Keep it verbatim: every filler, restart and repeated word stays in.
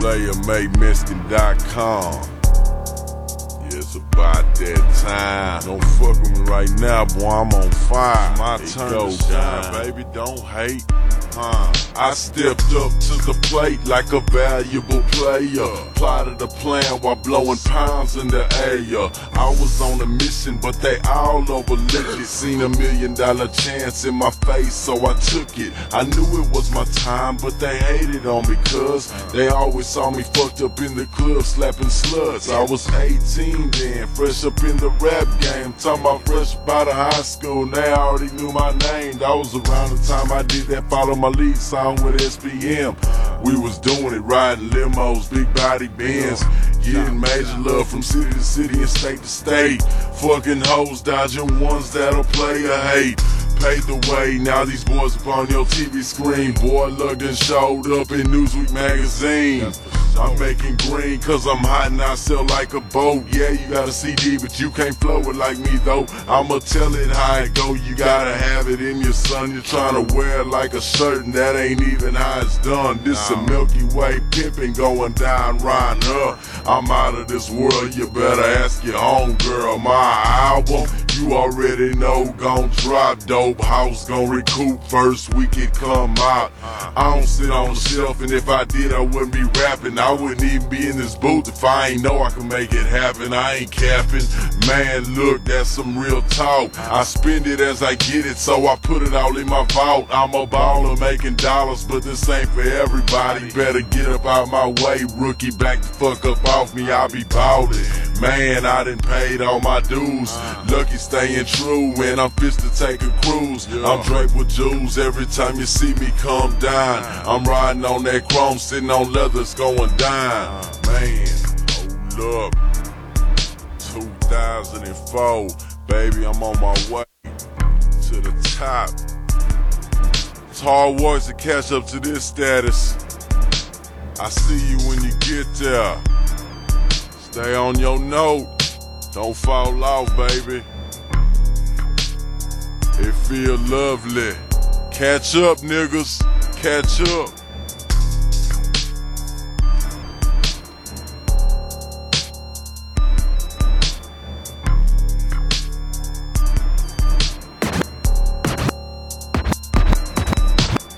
player made Minskin dot com. Yeah, it's about that time. Don't fuck with me right now, boy, I'm on fire. My it turn to shine, baby, don't hate. Huh. I stepped up to the plate like a valuable player. Plotted a plan while blowing pounds in the air. I was on a mission, but they all overlooked it. Seen a million dollar chance in my face, so I took it. I knew it was my time, but they hated on me, cuz they always saw me fucked up in the club slapping sluts. I was eighteen then, fresh up in the rap game. Talking about fresh out of high school, they already knew my name. That was around the time I did that Follow My Lead song with S P M. We was doing it, riding limos, big body Benz, getting major love from city to city and state to state. Fucking hoes, dodging ones that'll play or hate. Paid the way, now these boys up on your T V screen. Boy Luck done showed up in Newsweek magazine. I'm making green cause I'm hot and I sell like a boat. Yeah, you got a C D but you can't flow it like me though. I'ma tell it how it go, you gotta have it in your son. You're trying to wear it like a shirt and that ain't even how it's done. This a Milky Way pimping going down right her. I'm out of this world, you better ask your homegirl. My album, you already know, gon' drop. Dope house gon' recoup first week it come out. I don't sit on the shelf, and if I did I wouldn't be rapping. I wouldn't even be in this booth if I ain't know I could make it happen. I ain't capping, man, look, that's some real talk. I spend it as I get it, so I put it all in my vault. I'm a baller making dollars, but this ain't for everybody. Better get up out my way, rookie, back the fuck up off me, I'll be ballin'. Man, I done paid all my dues. Lucky staying true when I'm fit to take a cruise. I'm draped with jewels every time you see me come down. I'm riding on that chrome, sitting on leathers going down. Man, hold up. two thousand four, baby, I'm on my way to the top. It's hard work to catch up to this status. I see you when you get there. Stay on your note, don't fall off, baby. It feel lovely. Catch up, niggas, catch up.